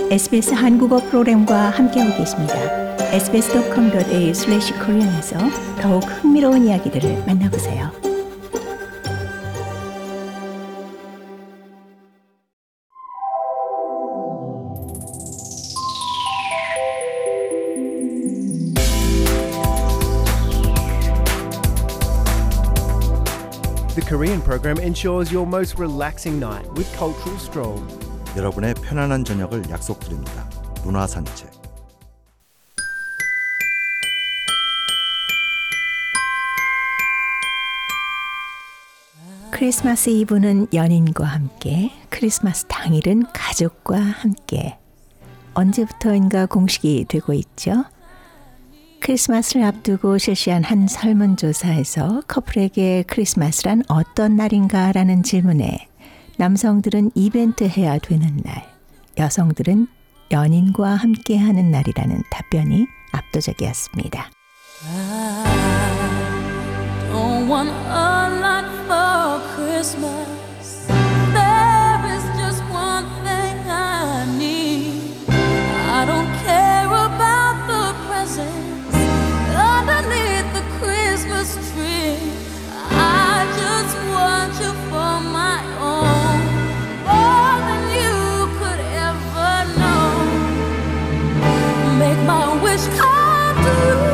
SBS 한국어 프로그램과 함께하고 계십니다. sbs.com.au/korean에서 더욱 흥미로운 이야기들을 만나보세요. The Korean program ensures your most relaxing night with cultural stroll. 여러분의 편안한 저녁을 약속드립니다. 문화 산책. 크리스마스 이브는 연인과 함께, 크리스마스 당일은 가족과 함께. 언제부터인가 공식이 되고 있죠. 크리스마스를 앞두고 실시한 한 설문조사에서 커플에게 크리스마스란 어떤 날인가라는 질문에 남성들은 이벤트 해야 되는 날, 여성들은 연인과 함께하는 날이라는 답변이 압도적이었습니다. I don't want a lot for Christmas. There is just one thing I need. I don't care about the presents underneath the Christmas tree. I just want you for my own, more than you could ever know. Make my wish come true.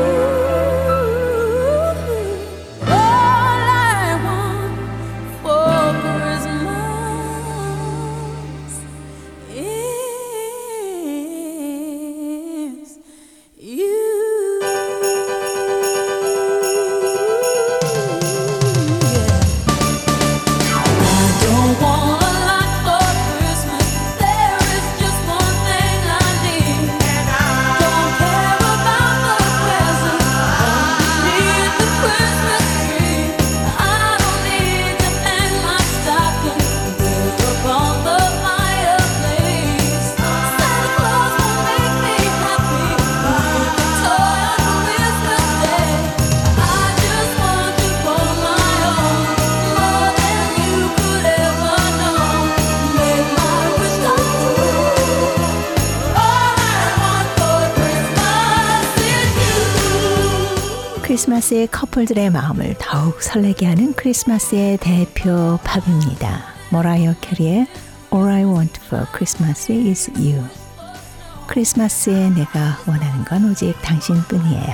크리스마스의 커플들의 마음을 더욱 설레게 하는 크리스마스의 대표 팝입니다. 머라이어 캐리의 All I Want for Christmas is You. 크리스마스에 내가 원하는 건 오직 당신뿐이에요.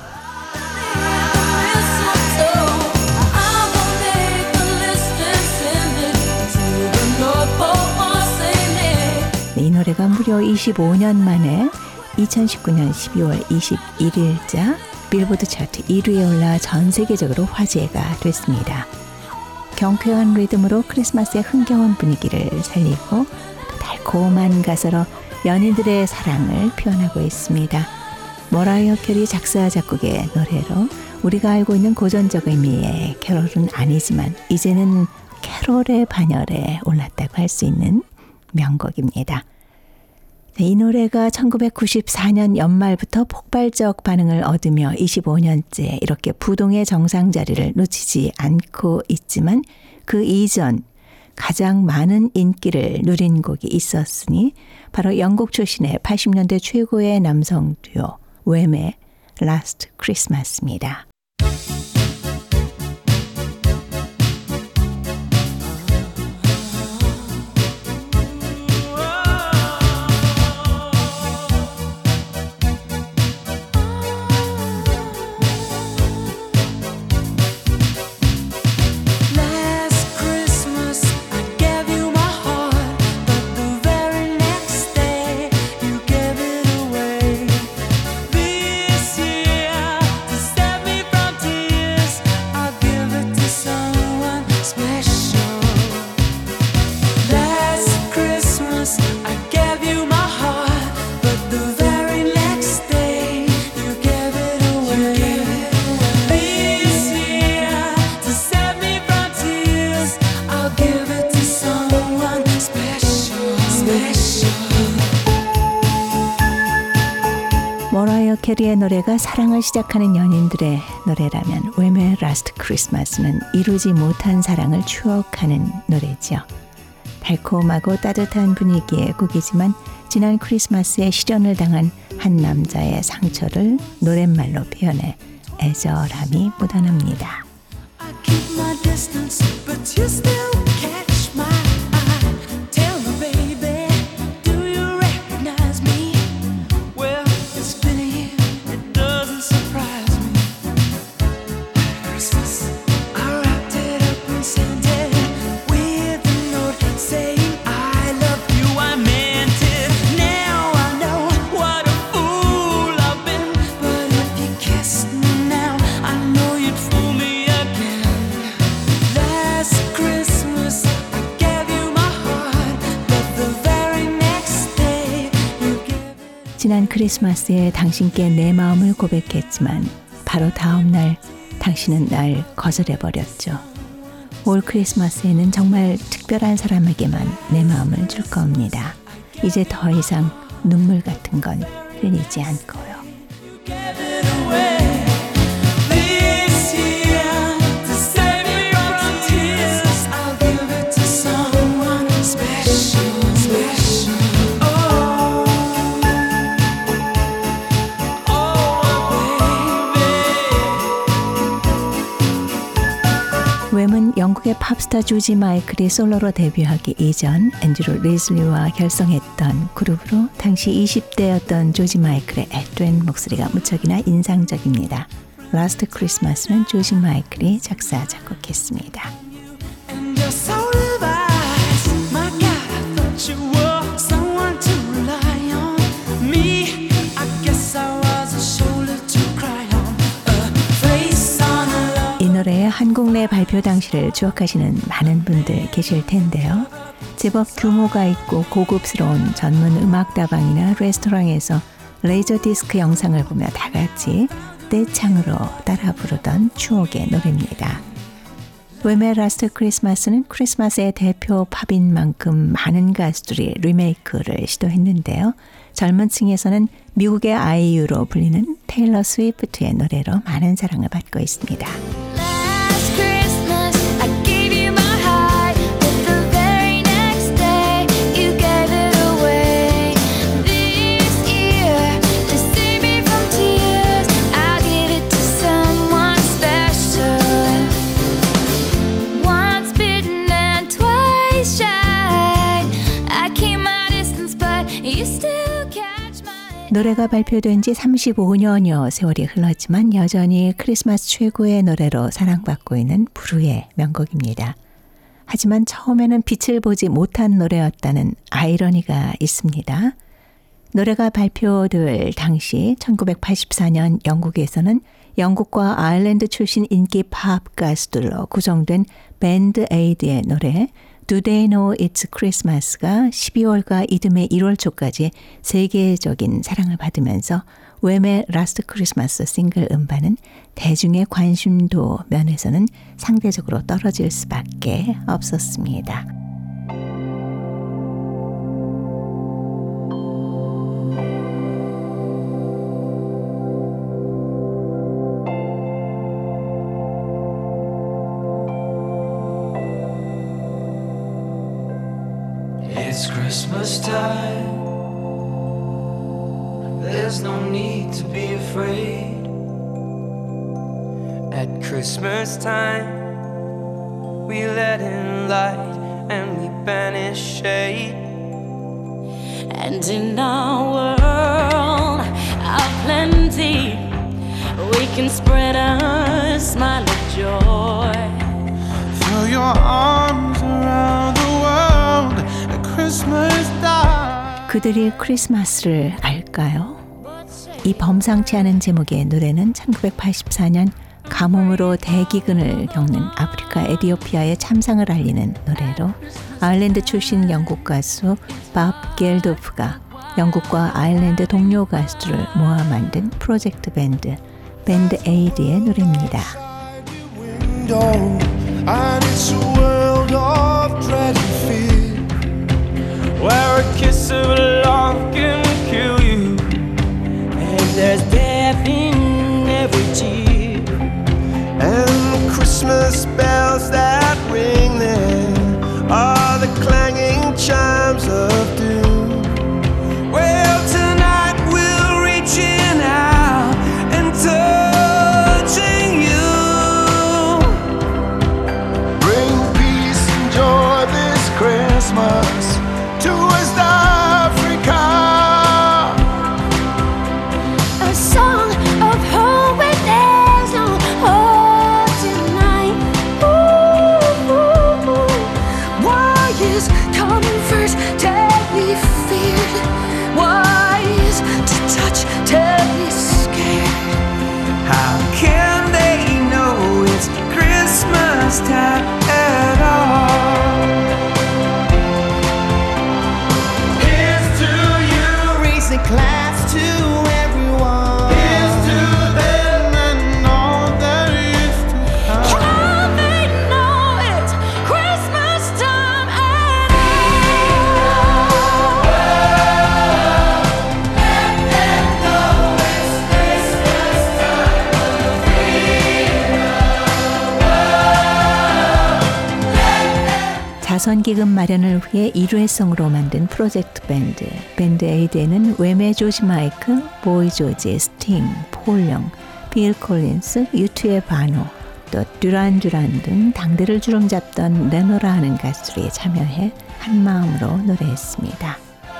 이 노래가 무려 25년 만에 2019년 12월 21일자 빌보드 차트 1위에 올라 전 세계적으로 화제가 됐습니다. 경쾌한 리듬으로 크리스마스의 흥겨운 분위기를 살리고 달콤한 가사로 연인들의 사랑을 표현하고 있습니다. 머라이어 캐리 작사 작곡의 노래로 우리가 알고 있는 고전적 의미의 캐롤은 아니지만 이제는 캐롤의 반열에 올랐다고 할 수 있는 명곡입니다. 이 노래가 1994년 연말부터 폭발적 반응을 얻으며 25년째 이렇게 부동의 정상 자리를 놓치지 않고 있지만 그 이전 가장 많은 인기를 누린 곡이 있었으니 바로 영국 출신의 80년대 최고의 남성 듀오 웸의 Last Christmas입니다. 머라이어 캐리의 노래가 사랑을 시작하는 연인들의 노래라면 웸의 Last Christmas는 이루지 못한 사랑을 추억하는 노래죠. 달콤하고 따뜻한 분위기의 곡이지만 지난 크리스마스에 실연을 당한 한 남자의 상처를 노랫말로 표현해 애절함이 묻어납니다. I keep my distance, but you still catch my eye. Tell me, baby, do you recognize me? Well, it's been a year, it doesn't surprise me. Christmas, I wrapped it up and sent it with a note saying I love you. I meant it. Now I know what a fool I've been. But if you kissed me now, I know you'd fool me again. Last Christmas I gave you my heart, but the very next day you gave it. 지난 크리스마스에 당신께 내 마음을 고백했지만 바로 다음 날 당신은 날 거절해버렸죠. 올 크리스마스에는 정말 특별한 사람에게만 내 마음을 줄 겁니다. 이제 더 이상 눈물 같은 건 흘리지 않고요. Gave it away this year to save me from tears. I'll give it to someone special, special. Oh, 웸은 영국의 팝스타 조지 마이클이 솔로로 데뷔하기 이전 앤드루 리즐리와 결성했던 그룹으로 당시 20대였던 조지 마이클의 앳된 목소리가 무척이나 인상적입니다. 라스트 크리스마스는 조지 마이클이 작사 작곡했습니다. and you're so revised. My God, I thought you were someone to rely on. Me, I guess I was a shoulder to cry on, a face on a love. 이 노래의 한국 내 발표 당시를 추억하시는 많은 분들 계실 텐데요. 제법 규모가 있고 고급스러운 전문 음악다방이나 레스토랑에서 레이저 디스크 영상을 보며 다 같이 떼창으로 따라 부르던 추억의 노래입니다. 웸의 라스트 크리스마스는 크리스마스의 대표 팝인 만큼 많은 가수들이 리메이크를 시도했는데요. 젊은 층에서는 미국의 아이유로 불리는 테일러 스위프트의 노래로 많은 사랑을 받고 있습니다. Last Christmas I gave you my heart, but the very next day you gave it away. This year to save me from tears, I'll give it to someone special. Once bitten and twice shy, I keep my distance, but you still catch my. 노래가 발표된 지 35년여 세월이 흘렀지만 여전히 크리스마스 최고의 노래로 사랑받고 있는 브루의 명곡입니다. 하지만 처음에는 빛을 보지 못한 노래였다는 아이러니가 있습니다. 노래가 발표될 당시 1984년 영국에서는 영국과 아일랜드 출신 인기 팝 가수들로 구성된 밴드 에이드의 노래 Do They Know It's Christmas가 12월과 이듬해 1월 초까지 세계적인 사랑을 받으면서 웸의 라스트 크리스마스 싱글 음반은 대중의 관심도 면에서는 상대적으로 떨어질 수밖에 없었습니다. It's Christmas time. There's no need to be afraid. At Christmas time, we let in light and we banish shade. And in our world of plenty, we can spread a smile of joy. Throw your arms around the world at Christmas time. 그들이 크리스마스를 알까요? 이 범상치 않은 제목의 노래는 1984년 가뭄으로 대기근을 겪는 아프리카 에티오피아의 참상을 알리는 노래로 아일랜드 출신 영국 가수 밥 겔도프가 영국과 아일랜드 동료 가수들을 모아 만든 프로젝트 밴드 에이드의 노래입니다. And it's a world of dread and fear, where a kiss of love can kill you, and there's death in every tear, and the Christmas bells that ring there are the clanging chimes of doom. 자선 기금 마련을 위해 일회성으로 만든 프로젝트 밴드 에이드에는 웨메 조지 마이크, 보이 조지, 스팅, 폴 영, 빌 콜린스, U2의 바노, 또 듀란 등 당대를 주름잡던 레노라 하는 가수들이 참여해 한마음으로 노래했습니다.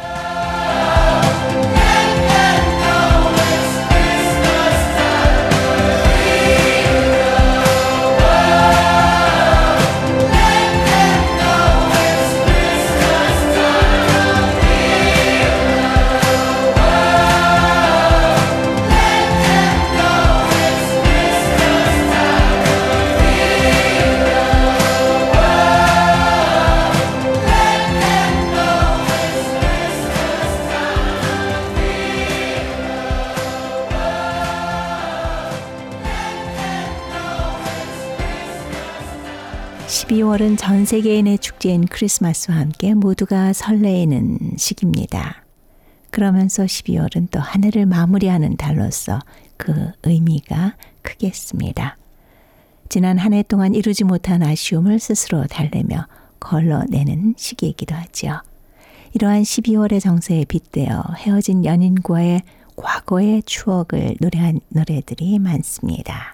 (12월은) 전 세계인의 축제인 크리스마스와 함께 모두가 설레이는 시기입니다. 그러면서 12월은 또 한 해를 마무리하는 달로서 그 의미가 크겠습니다. 지난 한 해 동안 이루지 못한 아쉬움을 스스로 달래며 걸러내는 시기이기도 하죠. 이러한 12월의 정서에 빗대어 헤어진 연인과의 과거의 추억을 노래한 노래들이 많습니다.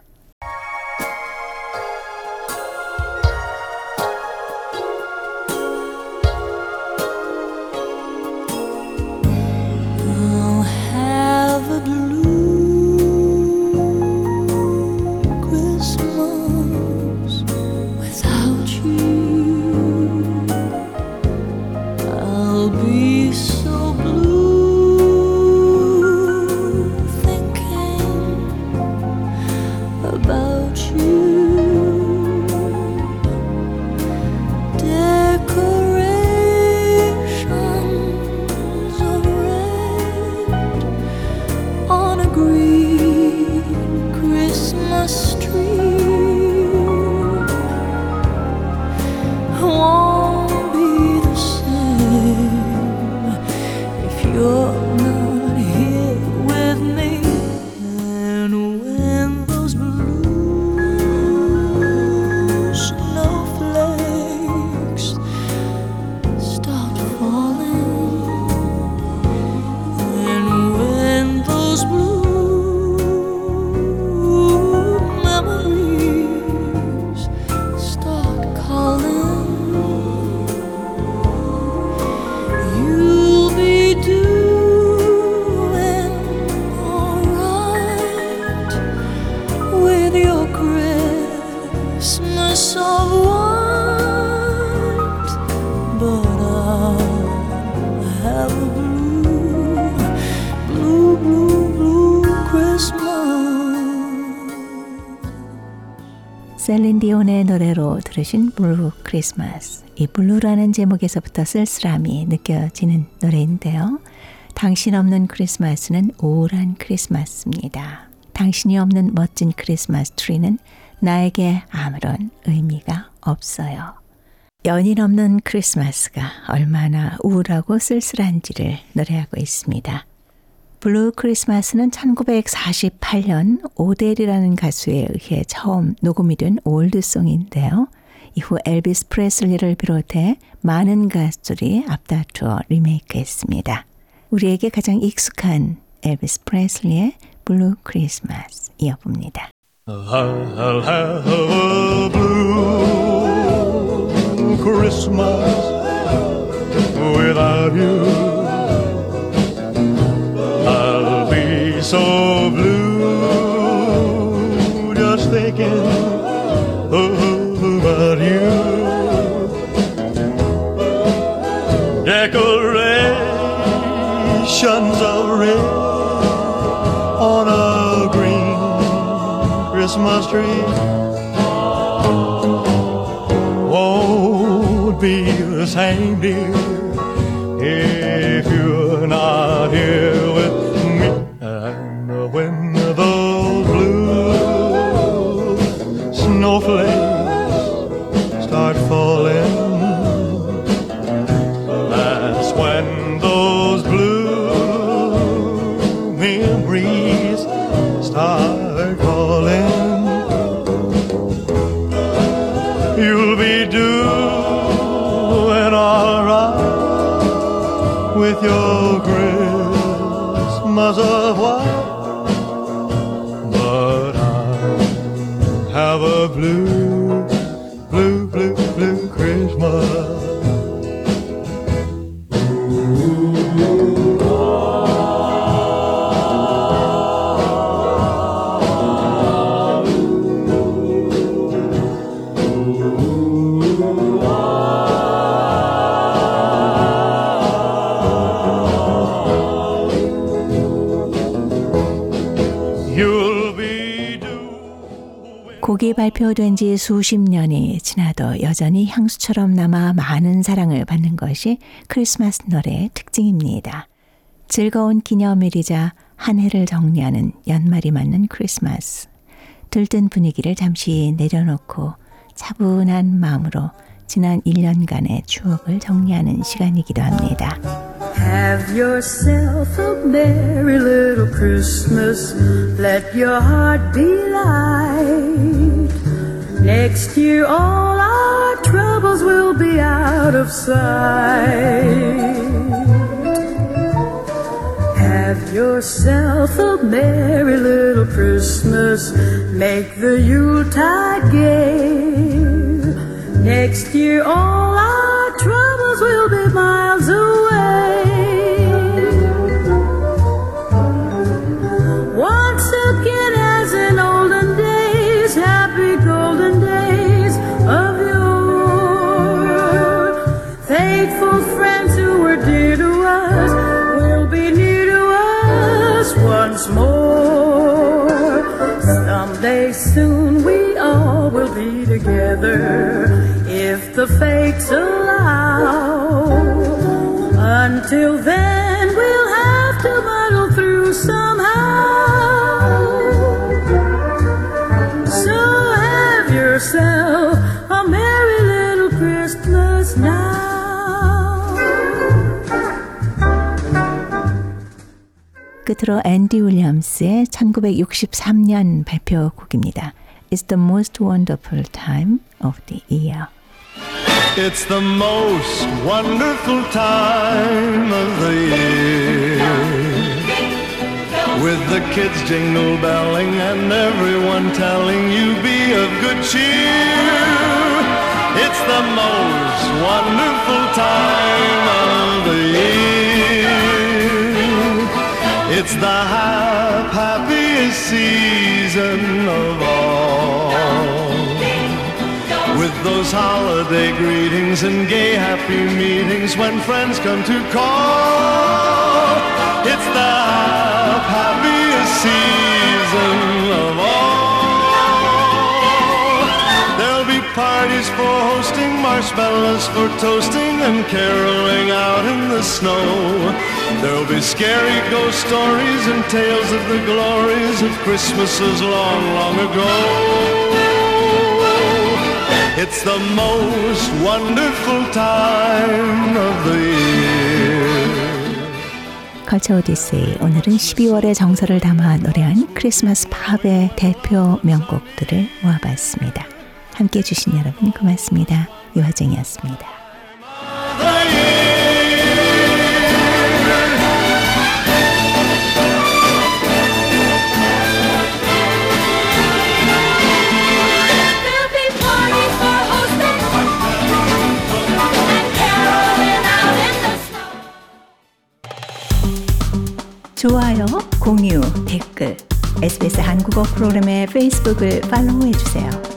셀린 디온의 노래로 들으신 블루 크리스마스. 이 블루라는 제목에서부터 쓸쓸함이 느껴지는 노래인데요. 당신 없는 크리스마스는 우울한 크리스마스입니다. 당신이 없는 멋진 크리스마스 트리는 나에게 아무런 의미가 없어요. 연인 없는 크리스마스가 얼마나 우울하고 쓸쓸한지를 노래하고 있습니다. 블루 크리스마스는 1948년 오델이라는 가수에 의해 처음 녹음이 된 올드송인데요. 이후 엘비스 프레슬리를 비롯해 많은 가수들이 앞다투어 리메이크했습니다. 우리에게 가장 익숙한 엘비스 프레슬리의 블루 크리스마스 이어봅니다. I'll have a blue Christmas without you. I'll be so blue just thinking about you. Decorations of red on a green Christmas tree won't be the same, dear, if you're not here with me. And when those blue snowflakes start falling, that's when those blue memories start calling. You'll be doing with your Christmas of white, but I have a blue, blue, blue, blue Christmas. 곡이 발표된 지 수십 년이 지나도 여전히 향수처럼 남아 많은 사랑을 받는 것이 크리스마스 노래의 특징입니다. 즐거운 기념일이자 한 해를 정리하는 연말이 맞는 크리스마스. 들뜬 분위기를 잠시 내려놓고 차분한 마음으로 지난 1년간의 추억을 정리하는 시간이기도 합니다. Have yourself a merry little Christmas. Let your heart be light. Next year all our troubles will be out of sight. Have yourself a merry little Christmas. Make the Yuletide gay. Next year all our troubles will be miles away. Once again as in olden days, happy golden days of yore. Faithful friends who were dear to us will be near to us once more. Someday soon we all will be together, if the fates allow. Until then we'll have to muddle through somehow. So have yourself a merry little Christmas now. 끝으로 앤디 윌리엄스의 1963년 발표곡입니다. It's the most wonderful time of the year. It's the most wonderful time of the year, with the kids jingle belling and everyone telling you be of good cheer. It's the most wonderful time of the year. It's the happiest season of all, with those holiday greetings and gay happy meetings when friends come to call. It's the happiest season of all. There'll be parties for hosting, marshmallows for toasting, and caroling out in the snow. There'll be scary ghost stories and tales of the glories of Christmases long, long ago. It's the most wonderful time of the year. 컬처 오디세이, 오늘은 12월의 정서를 담아 노래한 크리스마스 팝의 대표 명곡들을 모아봤습니다. 함께해 주신 여러분 고맙습니다. 유화정이었습니다. 좋아요, 공유, 댓글, SBS 한국어 프로그램의 페이스북을 팔로우해주세요.